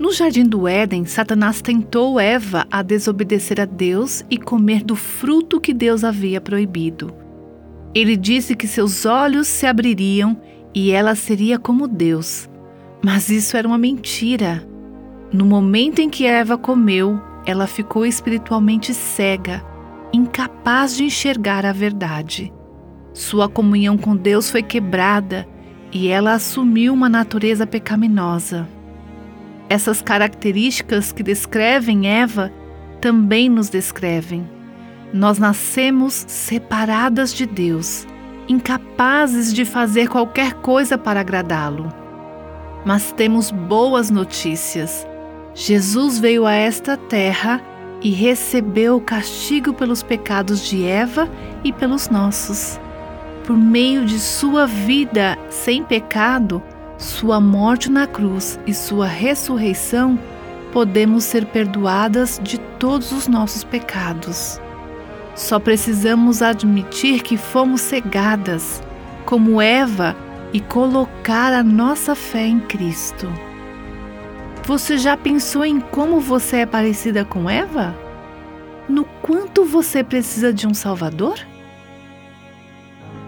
No jardim do Éden, Satanás tentou Eva a desobedecer a Deus e comer do fruto que Deus havia proibido. Ele disse que seus olhos se abririam e ela seria como Deus. Mas isso era uma mentira. No momento em que Eva comeu, ela ficou espiritualmente cega, incapaz de enxergar a verdade. Sua comunhão com Deus foi quebrada e ela assumiu uma natureza pecaminosa. Essas características que descrevem Eva também nos descrevem. Nós nascemos separadas de Deus, incapazes de fazer qualquer coisa para agradá-lo. Mas temos boas notícias. Jesus veio a esta terra e recebeu o castigo pelos pecados de Eva e pelos nossos. Por meio de sua vida sem pecado, sua morte na cruz e sua ressurreição, podemos ser perdoadas de todos os nossos pecados. Só precisamos admitir que fomos cegadas, como Eva, e colocar a nossa fé em Cristo. Você já pensou em como você é parecida com Eva? No quanto você precisa de um Salvador?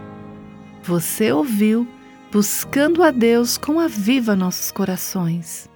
Você ouviu Buscando a Deus com Aviva Nossos Corações.